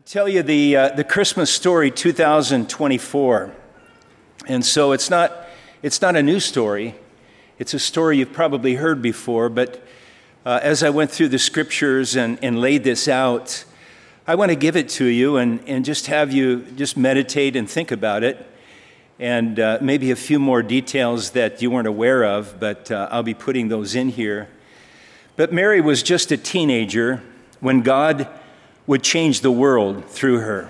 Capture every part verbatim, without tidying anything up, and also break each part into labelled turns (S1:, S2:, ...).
S1: tell you the uh, the Christmas story two thousand twenty-four. And so it's not it's not a new story. It's a story you've probably heard before, but uh, as I went through the scriptures and, and laid this out, I want to give it to you and, and just have you just meditate and think about it. And uh, maybe a few more details that you weren't aware of, but uh, I'll be putting those in here. But Mary was just a teenager when God would change the world through her.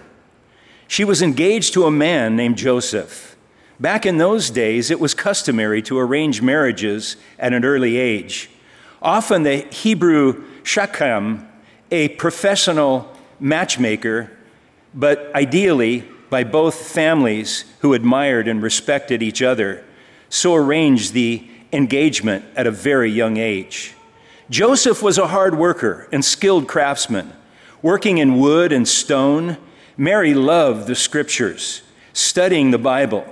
S1: She was engaged to a man named Joseph. Back in those days, it was customary to arrange marriages at an early age. Often the Hebrew shakam, a professional matchmaker, but ideally by both families who admired and respected each other, so arranged the engagement at a very young age. Joseph was a hard worker and skilled craftsman. Working in wood and stone, Mary loved the scriptures, studying the Bible.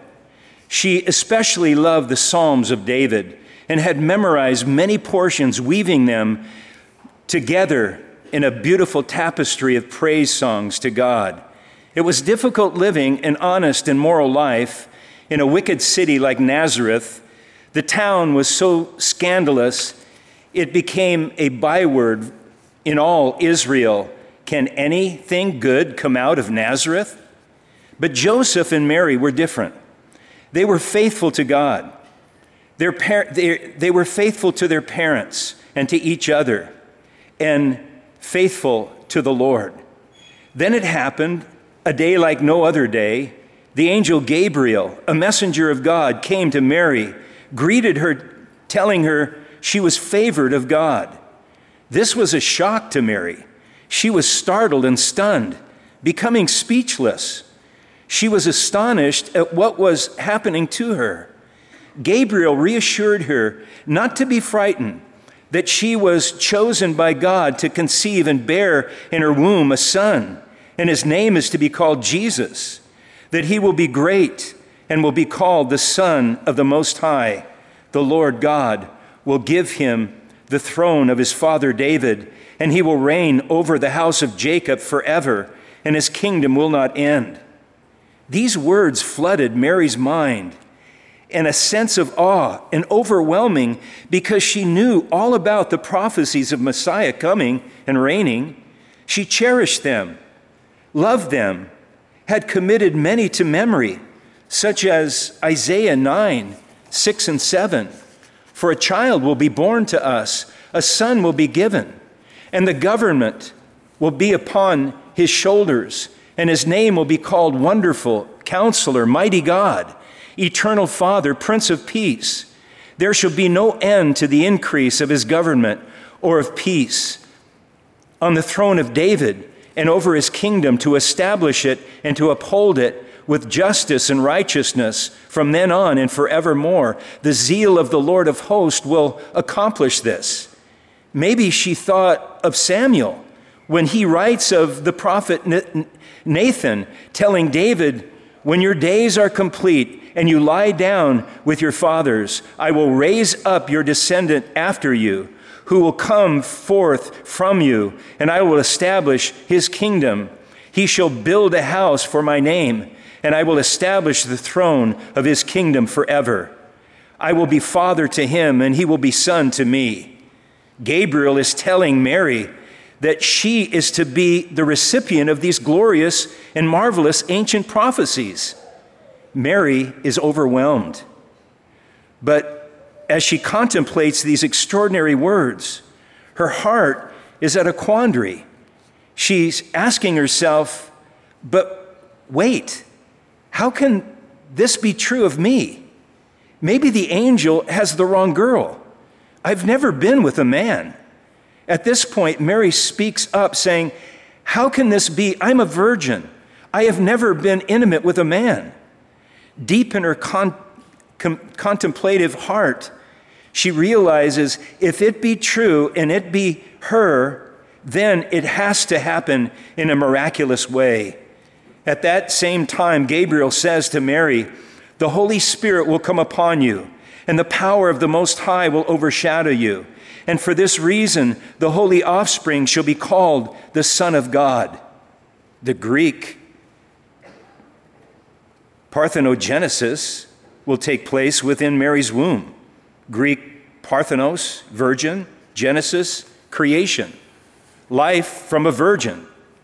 S1: She especially loved the Psalms of David and had memorized many portions, weaving them together in a beautiful tapestry of praise songs to God. It was difficult living an honest and moral life in a wicked city like Nazareth. The town was so scandalous, it became a byword in all Israel. Can anything good come out of Nazareth? But Joseph and Mary were different. They were faithful to God. Their par- they, they were faithful to their parents and to each other, and faithful to the Lord. Then it happened, a day like no other day, the angel Gabriel, a messenger of God, came to Mary, greeted her, telling her she was favored of God. This was a shock to Mary. She was startled and stunned, becoming speechless. She was astonished at what was happening to her. Gabriel reassured her not to be frightened, that she was chosen by God to conceive and bear in her womb a son, and his name is to be called Jesus, that he will be great and will be called the Son of the Most High. The Lord God will give him the throne of his father David, and he will reign over the house of Jacob forever, and his kingdom will not end. These words flooded Mary's mind, and a sense of awe and overwhelming, because she knew all about the prophecies of Messiah coming and reigning. She cherished them, loved them, had committed many to memory, such as Isaiah nine, six and seven. For a child will be born to us, a son will be given, and the government will be upon his shoulders, and his name will be called Wonderful, Counselor, Mighty God, Eternal Father, Prince of Peace. There shall be no end to the increase of his government or of peace on the throne of David and over his kingdom, to establish it and to uphold it with justice and righteousness from then on and forevermore. The zeal of the Lord of hosts will accomplish this. Maybe she thought of Samuel when he writes of the prophet Nathan, telling David, when your days are complete and you lie down with your fathers, I will raise up your descendant after you, who will come forth from you, and I will establish his kingdom. He shall build a house for my name, and I will establish the throne of his kingdom forever. I will be father to him, and he will be son to me. Gabriel is telling Mary that she is to be the recipient of these glorious and marvelous ancient prophecies. Mary is overwhelmed. But as she contemplates these extraordinary words, her heart is at a quandary. She's asking herself, but wait, how can this be true of me? Maybe the angel has the wrong girl. I've never been with a man. At this point, Mary speaks up saying, how can this be? I'm a virgin. I have never been intimate with a man. Deep in her con- com- contemplative heart, she realizes if it be true and it be her, then it has to happen in a miraculous way. At that same time, Gabriel says to Mary, the Holy Spirit will come upon you, and the power of the Most High will overshadow you. And for this reason, the holy offspring shall be called the Son of God. The Greek parthenogenesis will take place within Mary's womb. Greek parthenos, virgin, genesis, creation. Life from a virgin.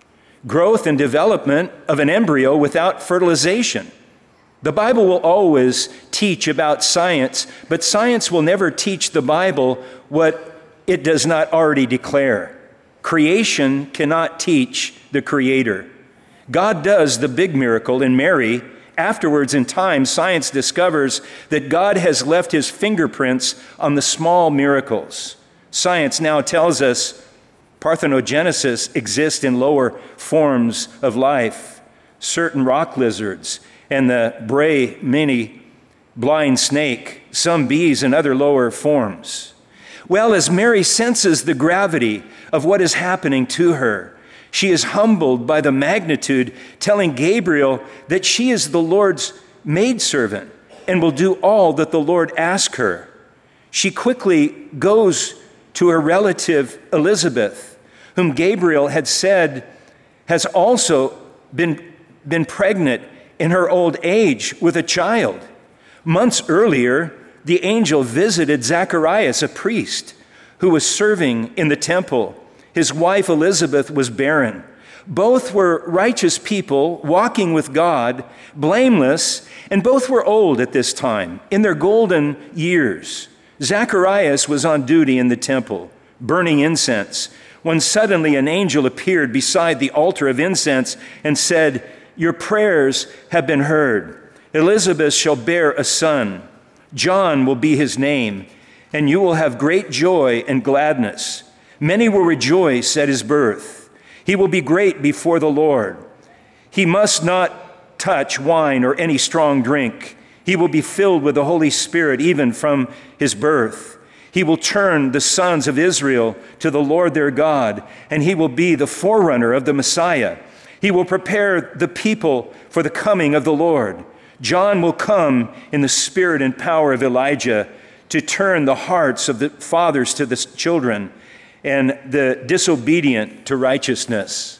S1: Growth and development of an embryo without fertilization. The Bible will always teach about science, but science will never teach the Bible what it does not already declare. Creation cannot teach the Creator. God does the big miracle in Mary. Afterwards, in time, science discovers that God has left his fingerprints on the small miracles. Science now tells us parthenogenesis exists in lower forms of life. Certain rock lizards and the bray mini blind snake, some bees and other lower forms. Well, as Mary senses the gravity of what is happening to her, she is humbled by the magnitude, telling Gabriel that she is the Lord's maidservant and will do all that the Lord asks her. She quickly goes to her relative Elizabeth, whom Gabriel had said has also been, been pregnant in her old age with a child. Months earlier, the angel visited Zacharias, a priest who was serving in the temple. His wife Elizabeth was barren. Both were righteous people walking with God, blameless, and both were old at this time, in their golden years. Zacharias was on duty in the temple, burning incense, when suddenly an angel appeared beside the altar of incense and said, "Your prayers have been heard. Elizabeth shall bear a son. John will be his name, and you will have great joy and gladness. Many will rejoice at his birth. He will be great before the Lord. He must not touch wine or any strong drink. He will be filled with the Holy Spirit even from his birth. He will turn the sons of Israel to the Lord their God, and he will be the forerunner of the Messiah. He will prepare the people for the coming of the Lord. John will come in the spirit and power of Elijah to turn the hearts of the fathers to the children and the disobedient to righteousness."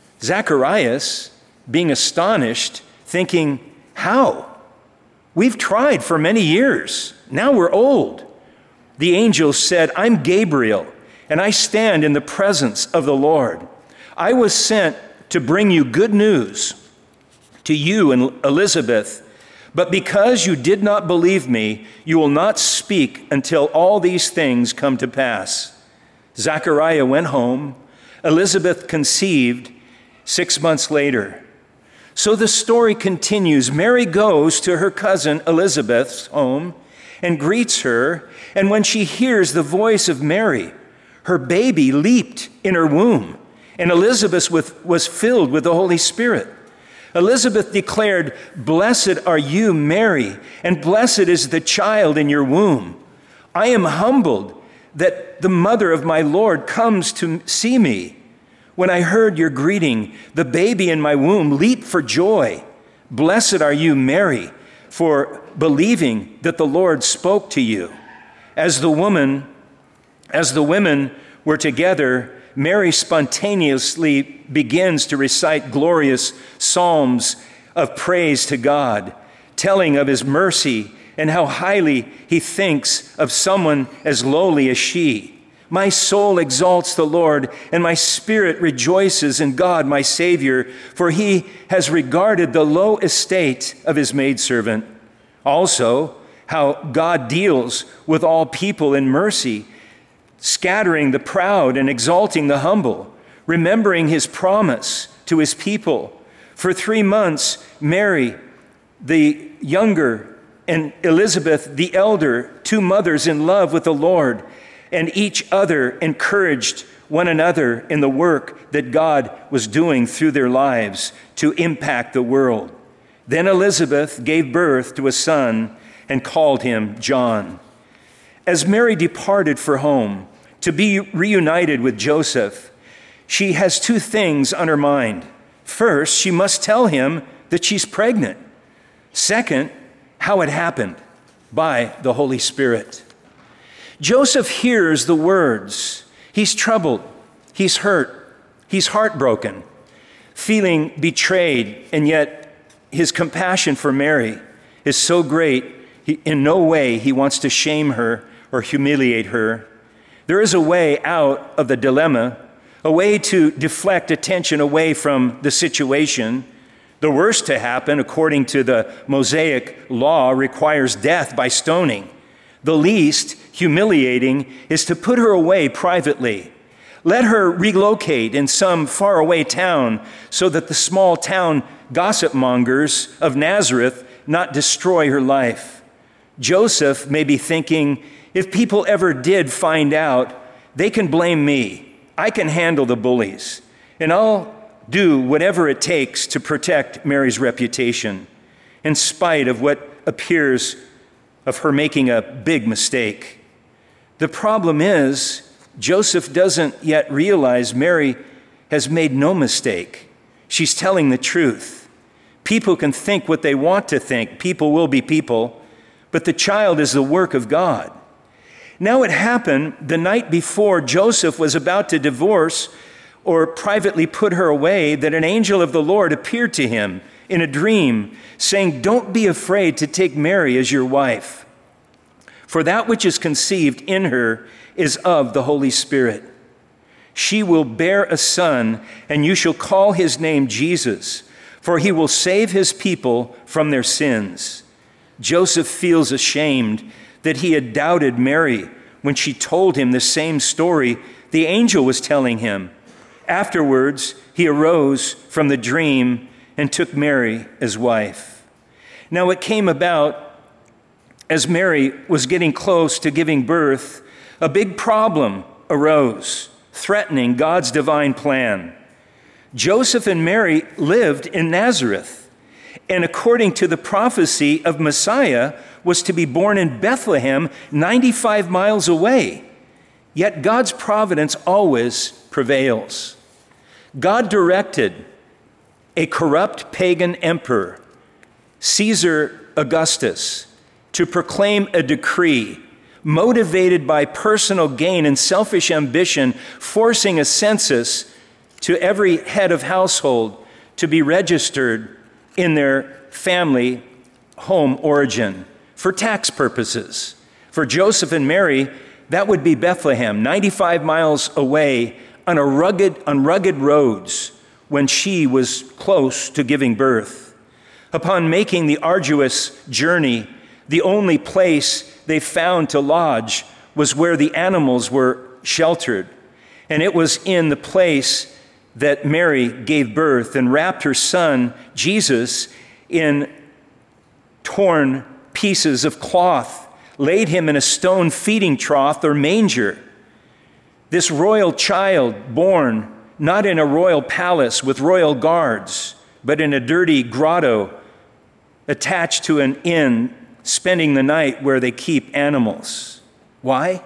S1: Zacharias, being astonished, thinking, "How? We've tried for many years. Now we're old." The angel said, "I'm Gabriel, and I stand in the presence of the Lord. I was sent to bring you good news to you and Elizabeth, but because you did not believe me, you will not speak until all these things come to pass." Zachariah went home. Elizabeth conceived six months later. So the story continues. Mary goes to her cousin Elizabeth's home and greets her, and when she hears the voice of Mary, her baby leaped in her womb, and Elizabeth was filled with the Holy Spirit. Elizabeth declared, "Blessed are you, Mary, and blessed is the child in your womb. I am humbled that the mother of my Lord comes to see me. When I heard your greeting, the baby in my womb leaped for joy. Blessed are you, Mary, for believing that the Lord spoke to you." As the woman, as the women were together, Mary spontaneously begins to recite glorious psalms of praise to God, telling of his mercy and how highly he thinks of someone as lowly as she. "My soul exalts the Lord, and my spirit rejoices in God my Savior, for he has regarded the low estate of his maidservant." Also, how God deals with all people in mercy, scattering the proud and exalting the humble, remembering his promise to his people. For three months, Mary, the younger, and Elizabeth, the elder, two mothers in love with the Lord, and each other encouraged one another in the work that God was doing through their lives to impact the world. Then Elizabeth gave birth to a son and called him John. As Mary departed for home to be reunited with Joseph, she has two things on her mind. First, she must tell him that she's pregnant. Second, how it happened by the Holy Spirit. Joseph hears the words. He's troubled. He's hurt. He's heartbroken. feeling betrayed, and yet his compassion for Mary is so great, he, in no way he wants to shame her or humiliate her. There is a way out of the dilemma, a way to deflect attention away from the situation. The worst to happen, according to the Mosaic law, requires death by stoning. The least humiliating is to put her away privately. Let her relocate in some faraway town so that the small town gossip mongers of Nazareth not destroy her life. Joseph may be thinking, if people ever did find out, they can blame me. I can handle the bullies, and I'll do whatever it takes to protect Mary's reputation, in spite of what appears of her making a big mistake. The problem is, Joseph doesn't yet realize Mary has made no mistake. She's telling the truth. People can think what they want to think. People will be people, but the child is the work of God. Now it happened the night before Joseph was about to divorce or privately put her away that an angel of the Lord appeared to him in a dream, saying, "Don't be afraid to take Mary as your wife, for that which is conceived in her is of the Holy Spirit. She will bear a son, and you shall call his name Jesus, for he will save his people from their sins." Joseph feels ashamed that he had doubted Mary when she told him the same story the angel was telling him. Afterwards, he arose from the dream and took Mary as wife. Now it came about, as Mary was getting close to giving birth, a big problem arose, threatening God's divine plan. Joseph and Mary lived in Nazareth, and according to the prophecy of Messiah, was to be born in Bethlehem, ninety-five miles away. Yet God's providence always prevails. God directed a corrupt pagan emperor, Caesar Augustus, to proclaim a decree motivated by personal gain and selfish ambition, forcing a census to every head of household to be registered in their family home origin for tax purposes. For Joseph and Mary, that would be Bethlehem, ninety-five miles away on a rugged, on rugged roads when she was close to giving birth. Upon making the arduous journey, the only place they found to lodge was where the animals were sheltered. And it was in the place that Mary gave birth and wrapped her son, Jesus, in torn pieces of cloth, laid him in a stone feeding trough or manger. This royal child, born not in a royal palace with royal guards, but in a dirty grotto attached to an inn, spending the night where they keep animals. Why?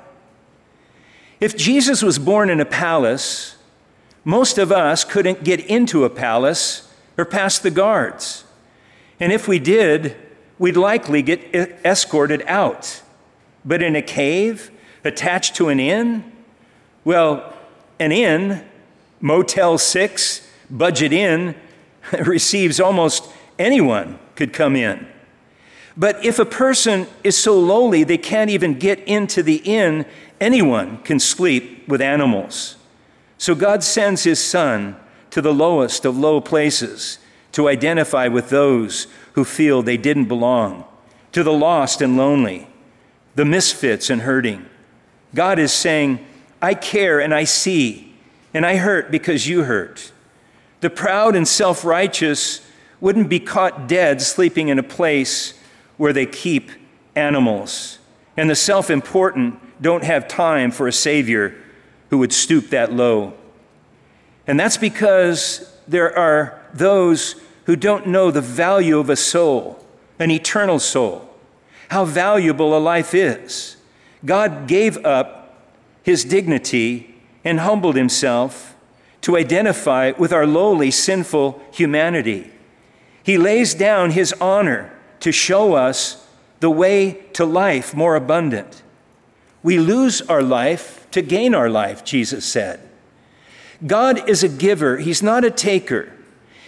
S1: If Jesus was born in a palace, most of us couldn't get into a palace or past the guards. And if we did, we'd likely get escorted out. But in a cave attached to an inn, well, an inn, Motel six, Budget Inn, receives almost anyone could come in. But if a person is so lowly they can't even get into the inn, anyone can sleep with animals. So God sends his son to the lowest of low places to identify with those who feel they didn't belong, to the lost and lonely, the misfits and hurting. God is saying, I care and I see, and I hurt because you hurt. The proud and self-righteous wouldn't be caught dead sleeping in a place where they keep animals. And the self-important don't have time for a Savior who would stoop that low. And that's because there are those who don't know the value of a soul, an eternal soul, how valuable a life is. God gave up his dignity and humbled himself to identify with our lowly, sinful humanity. He lays down his honor to show us the way to life more abundant. We lose our life to gain our life, Jesus said. God is a giver. He's not a taker.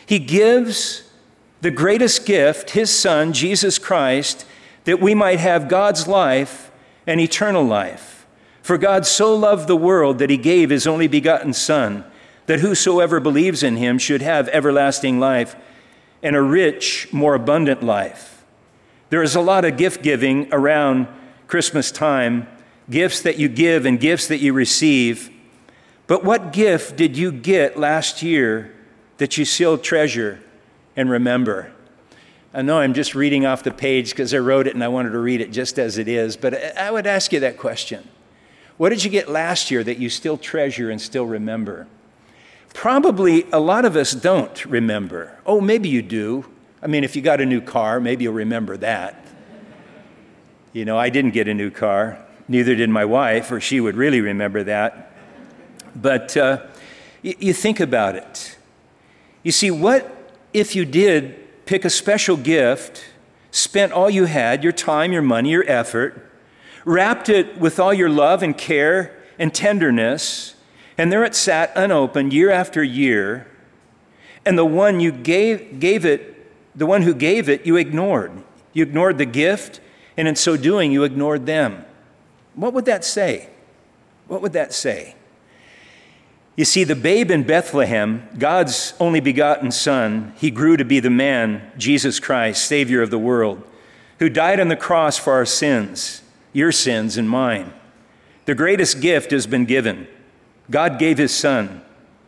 S1: He gives the greatest gift, his Son, Jesus Christ, that we might have God's life and eternal life. For God so loved the world that he gave his only begotten Son, that whosoever believes in him should have everlasting life and a rich, more abundant life. There is a lot of gift giving around Christmas time, gifts that you give and gifts that you receive. But what gift did you get last year that you still treasure and remember? I know I'm just reading off the page because I wrote it and I wanted to read it just as it is, but I would ask you that question. What did you get last year that you still treasure and still remember? Probably a lot of us don't remember. Oh, maybe you do. I mean, if you got a new car, maybe you'll remember that. You know, I didn't get a new car. Neither did my wife, or she would really remember that. But uh, y- you think about it. You see, what if you did pick a special gift, spent all you had, your time, your money, your effort, wrapped it with all your love and care and tenderness, and there it sat unopened year after year, and the one you gave, gave it, the one who gave it, you ignored. You ignored the gift, and in so doing, you ignored them. What would that say? What would that say? You see, the babe in Bethlehem, God's only begotten Son, he grew to be the man, Jesus Christ, Savior of the world, who died on the cross for our sins, your sins and mine. The greatest gift has been given. God gave his Son.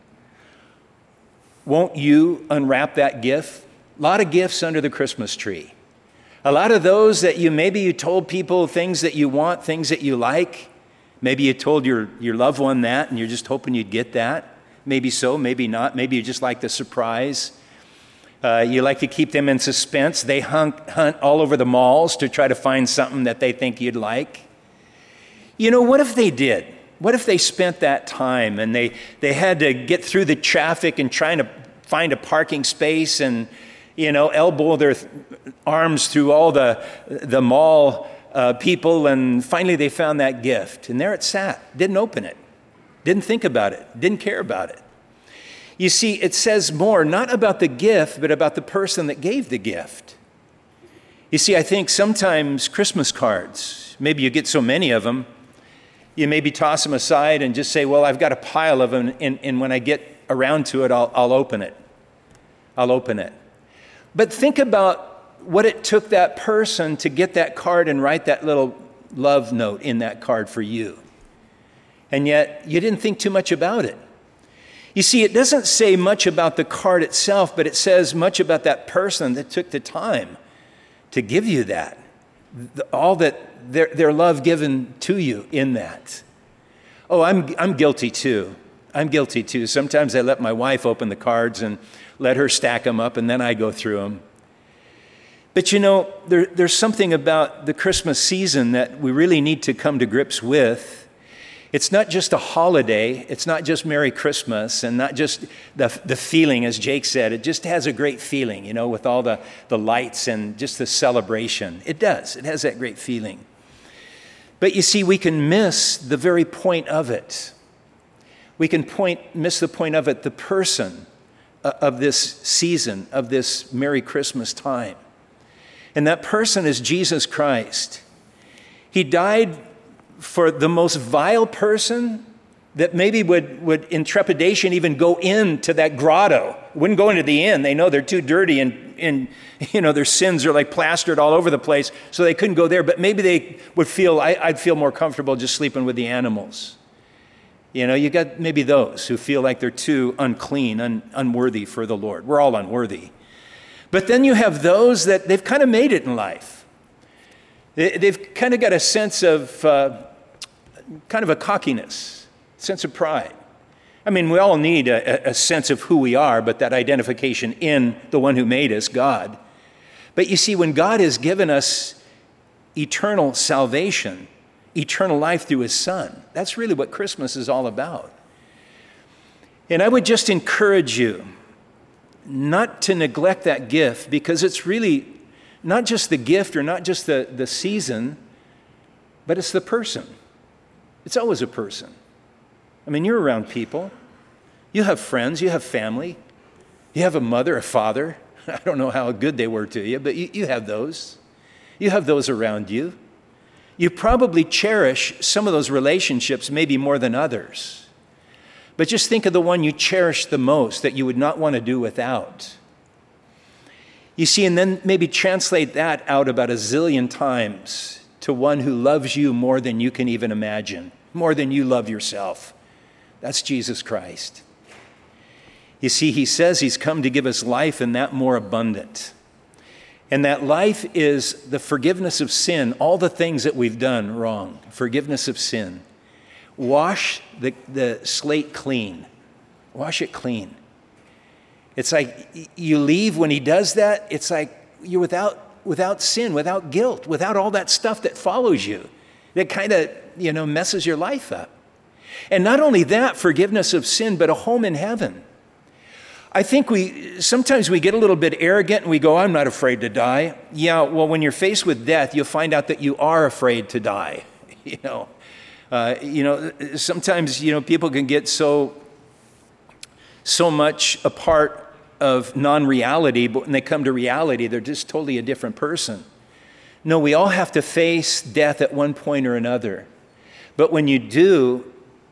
S1: Won't you unwrap that gift? A lot of gifts under the Christmas tree. A lot of those that you, maybe you told people things that you want, things that you like. Maybe you told your, your loved one that and you're just hoping you'd get that. Maybe so, maybe not. Maybe you just like the surprise. Uh, you like to keep them in suspense. They hunt, hunt all over the malls to try to find something that they think you'd like. You know, what if they did? What if they spent that time and they, they had to get through the traffic and trying to find a parking space and, you know, elbow their th- arms through all the, the mall uh, people, and finally they found that gift. And there it sat, didn't open it, didn't think about it, didn't care about it. You see, it says more, not about the gift, but about the person that gave the gift. You see, I think sometimes Christmas cards, maybe you get so many of them, you maybe toss them aside and just say, well, I've got a pile of them, and, and when I get around to it, I'll, I'll open it. I'll open it. But think about what it took that person to get that card and write that little love note in that card for you. And yet, you didn't think too much about it. You see, it doesn't say much about the card itself, but it says much about that person that took the time to give you that. All that their, their love given to you in that. Oh, I'm I'm guilty too. I'm guilty too. Sometimes I let my wife open the cards and let her stack them up, and then I go through them. But you know, there, there's something about the Christmas season that we really need to come to grips with. It's not just a holiday. It's not just Merry Christmas and not just the, the feeling, as Jake said. It just has a great feeling, you know, with all the, the lights and just the celebration. It does. It has that great feeling. But you see, we can miss the very point of it. We can point, miss the point of it, the person of this season, of this Merry Christmas time. And that person is Jesus Christ. He died for the most vile person that maybe would, would in trepidation even go into that grotto. Wouldn't go into the inn. They know they're too dirty and, and you know, their sins are like plastered all over the place, so they couldn't go there. But maybe they would feel, I, I'd feel more comfortable just sleeping with the animals. You know, you got maybe those who feel like they're too unclean, un, unworthy for the Lord. We're all unworthy. But then you have those that they've kind of made it in life. They, they've kind of got a sense of, uh, kind of a cockiness, sense of pride. I mean, we all need a, a sense of who we are, but that identification in the one who made us, God. But you see, when God has given us eternal salvation, eternal life through his Son, that's really what Christmas is all about. And I would just encourage you not to neglect that gift, because it's really not just the gift or not just the, the season, but it's the person. It's always a person. I mean, you're around people. You have friends, you have family. You have a mother, a father. I don't know how good they were to you, but you, you have those. You have those around you. You probably cherish some of those relationships maybe more than others. But just think of the one you cherish the most that you would not want to do without. You see, and then maybe translate that out about a zillion times to one who loves you more than you can even imagine, more than you love yourself. That's Jesus Christ. You see, he says he's come to give us life and that more abundant. And that life is the forgiveness of sin, all the things that we've done wrong, forgiveness of sin. Wash the, the slate clean. Wash it clean. It's like you leave when he does that, it's like you're without without sin, without guilt, without all that stuff that follows you, that kind of, you know, messes your life up. And not only that, forgiveness of sin, but a home in heaven. I think we sometimes we get a little bit arrogant and we go, I'm not afraid to die. Yeah, well, when you're faced with death, you'll find out that you are afraid to die. You know, uh, you know, sometimes, you know, people can get so, so much a part of non-reality, but when they come to reality, they're just totally a different person. No, we all have to face death at one point or another. But when you do,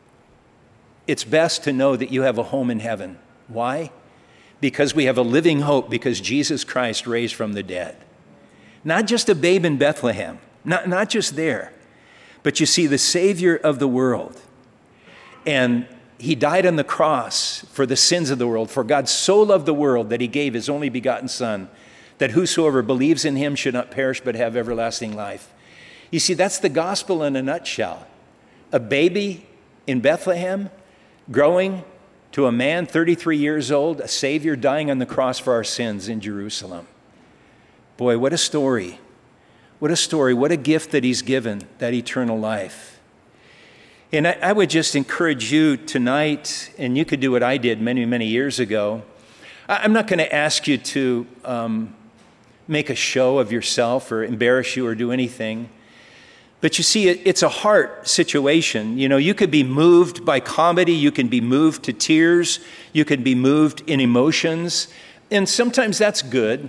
S1: it's best to know that you have a home in heaven. Why? Because we have a living hope, because Jesus Christ raised from the dead. Not just a babe in Bethlehem, not, not just there, but you see the Savior of the world. And he died on the cross for the sins of the world. For God so loved the world that he gave his only begotten Son, that whosoever believes in him should not perish but have everlasting life. You see, that's the gospel in a nutshell. A baby in Bethlehem growing to a man thirty-three years old, a Savior dying on the cross for our sins in Jerusalem. Boy, what a story. What a story. What a gift that he's given, that eternal life. And I, I would just encourage you tonight, and you could do what I did many, many years ago. I, I'm not going to ask you to um, make a show of yourself or embarrass you or do anything. But you see, it, it's a heart situation. You know, you could be moved by comedy. You can be moved to tears. You can be moved in emotions. And sometimes that's good.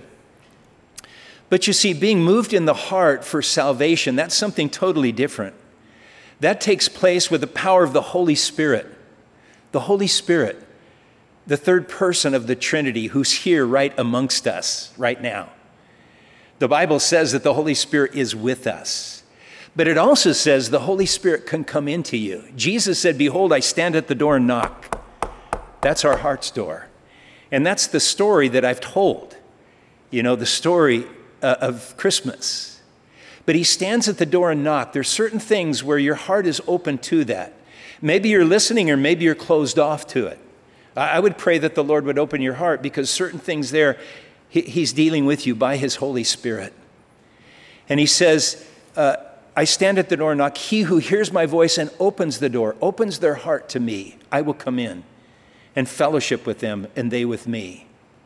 S1: But you see, being moved in the heart for salvation, that's something totally different. That takes place with the power of the Holy Spirit. The Holy Spirit, the third person of the Trinity, who's here right amongst us right now. The Bible says that the Holy Spirit is with us. But it also says the Holy Spirit can come into you. Jesus said, behold, I stand at the door and knock. That's our heart's door. And that's the story that I've told. You know, the story uh, of Christmas. But he stands at the door and knocks. There's certain things where your heart is open to that. Maybe you're listening or maybe you're closed off to it. I would pray that the Lord would open your heart, because certain things there, he's dealing with you by his Holy Spirit. And he says, uh, I stand at the door and knock. He who hears my voice and opens the door, opens their heart to me, I will come in and fellowship with them and they with me.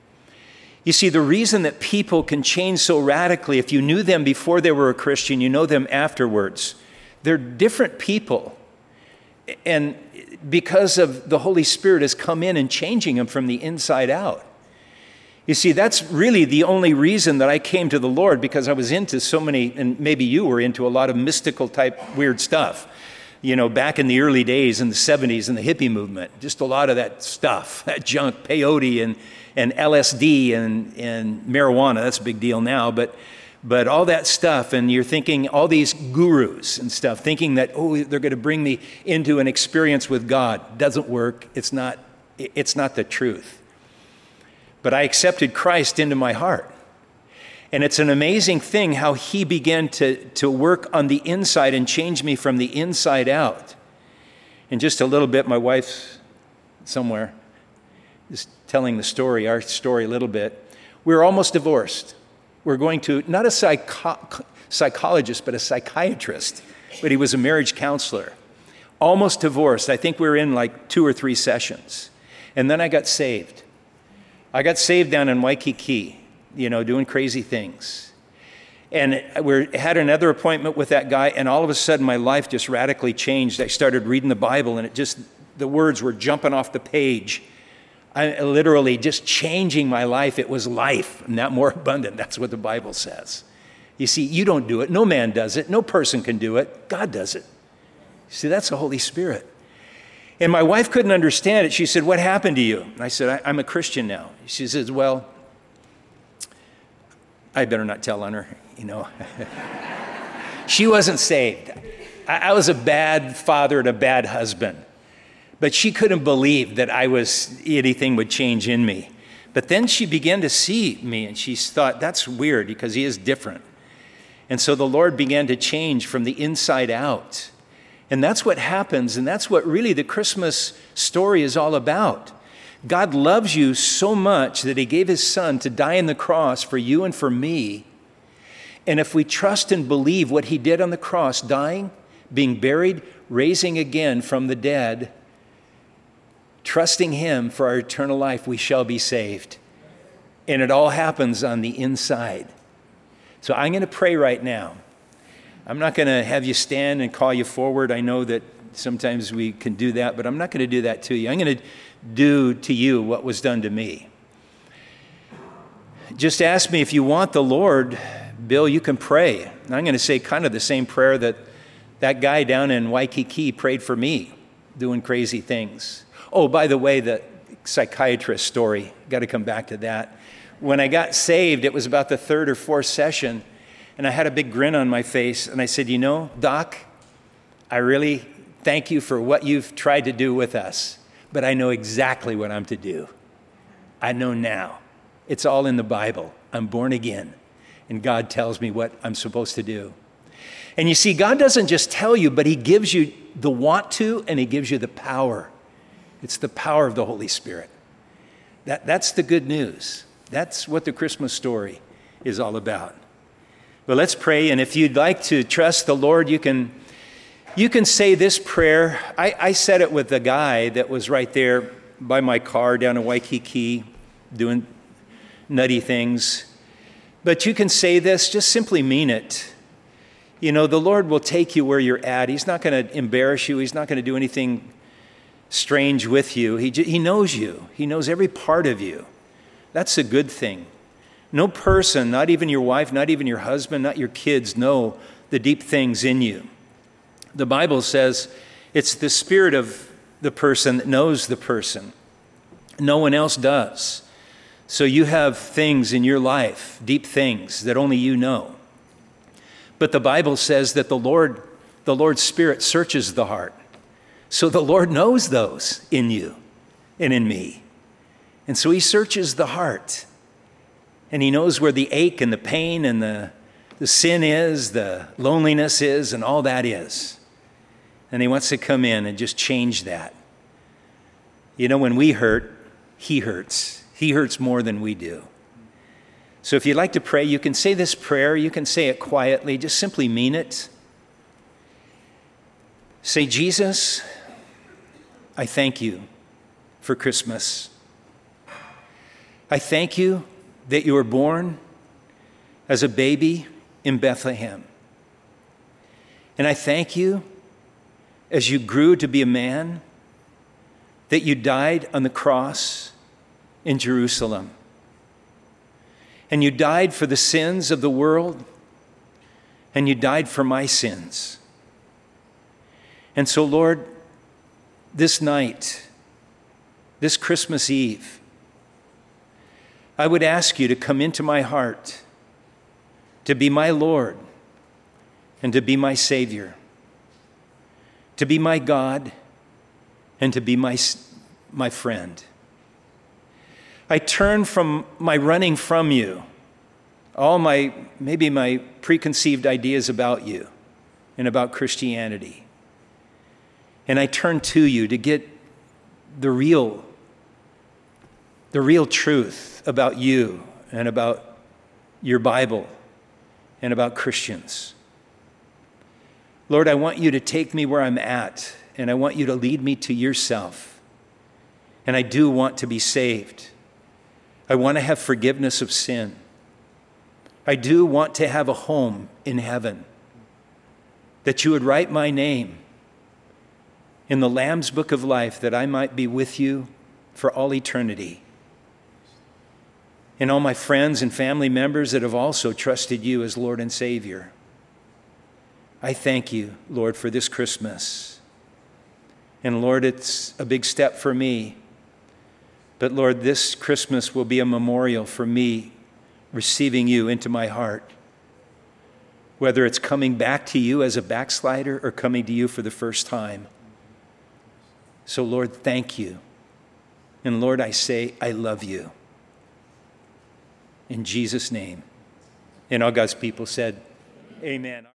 S1: You see, the reason that people can change so radically, if you knew them before they were a Christian, you know them afterwards. They're different people. And because of the Holy Spirit has come in and changing them from the inside out. You see, that's really the only reason that I came to the Lord, because I was into so many, and maybe you were into a lot of mystical type weird stuff. You know, back in the early days in the seventies and the hippie movement, just a lot of that stuff, that junk, peyote and and L S D and, and marijuana, that's a big deal now, but but all that stuff, and you're thinking all these gurus and stuff, thinking that, oh, they're going to bring me into an experience with God. Doesn't work. It's not, it's not the truth. But I accepted Christ into my heart. And it's an amazing thing how he began to, to work on the inside and change me from the inside out. In just a little bit, my wife's somewhere is telling the story, our story a little bit. We were almost divorced. We're going to, not a psycho- psychologist, but a psychiatrist, but he was a marriage counselor. Almost divorced. I think we were in like two or three sessions. And then I got saved. I got saved down in Waikiki, you know, doing crazy things. And we had another appointment with that guy, and all of a sudden my life just radically changed. I started reading the Bible, and it just, the words were jumping off the page. I literally just changing my life. It was life, and that more abundant. That's what the Bible says. You see, you don't do it. No man does it. No person can do it. God does it. See, that's the Holy Spirit. And my wife couldn't understand it. She said, what happened to you? And I said, I, I'm a Christian now. She says, well, I better not tell on her, you know. She wasn't saved. I, I was a bad father and a bad husband. But she couldn't believe that I was, anything would change in me. But then she began to see me, and she thought, that's weird because he is different. And so the Lord began to change from the inside out. And that's what happens, and that's what really the Christmas story is all about. God loves you so much that he gave his son to die on the cross for you and for me. And if we trust and believe what he did on the cross, dying, being buried, raising again from the dead, trusting him for our eternal life, we shall be saved. And it all happens on the inside. So I'm going to pray right now. I'm not going to have you stand and call you forward. I know that sometimes we can do that, but I'm not going to do that to you. I'm going to do to you what was done to me. Just ask me if you want the Lord, Bill, you can pray. And I'm going to say kind of the same prayer that that guy down in Waikiki prayed for me, doing crazy things. Oh, by the way, the psychiatrist story, got to come back to that. When I got saved, it was about the third or fourth session, and I had a big grin on my face, and I said, you know, Doc, I really thank you for what you've tried to do with us, but I know exactly what I'm to do. I know now. It's all in the Bible. I'm born again, and God tells me what I'm supposed to do. And you see, God doesn't just tell you, but he gives you the want to, and he gives you the power. It's the power of the Holy Spirit. That, that's the good news. That's what the Christmas story is all about. But let's pray, and if you'd like to trust the Lord, you can you can say this prayer. I, I said it with the guy that was right there by my car down in Waikiki doing nutty things. But you can say this, just simply mean it. You know, the Lord will take you where you're at. He's not going to embarrass you. He's not going to do anything strange with you. He, he knows you. He knows every part of you. That's a good thing. No person, not even your wife, not even your husband, not your kids, know the deep things in you. The Bible says it's the spirit of the person that knows the person. No one else does. So you have things in your life, deep things that only you know. But the Bible says that the Lord, the Lord's Spirit searches the heart. So the Lord knows those in you and in me. And so he searches the heart. And he knows where the ache and the pain and the, the sin is, the loneliness is, and all that is. And he wants to come in and just change that. You know, when we hurt, he hurts. He hurts more than we do. So if you'd like to pray, you can say this prayer. You can say it quietly. Just simply mean it. Say, Jesus, I thank you for Christmas. I thank you that you were born as a baby in Bethlehem. And I thank you as you grew to be a man, that you died on the cross in Jerusalem. And you died for the sins of the world, and you died for my sins. And so, Lord, this night, this Christmas Eve, I would ask you to come into my heart, to be my Lord, and to be my Savior, to be my God, and to be my, my friend. I turn from my running from you, all my, maybe my preconceived ideas about you and about Christianity. And I turn to you to get the real, the real truth about you and about your Bible and about Christians. Lord, I want you to take me where I'm at, and I want you to lead me to yourself. And I do want to be saved. I want to have forgiveness of sin. I do want to have a home in heaven, that you would write my name in the Lamb's Book of Life, that I might be with you for all eternity. And all my friends and family members that have also trusted you as Lord and Savior. I thank you, Lord, for this Christmas. And Lord, it's a big step for me. But Lord, this Christmas will be a memorial for me receiving you into my heart. Whether it's coming back to you as a backslider or coming to you for the first time. So Lord, thank you. And Lord, I say, I love you. In Jesus' name. And all God's people said, amen.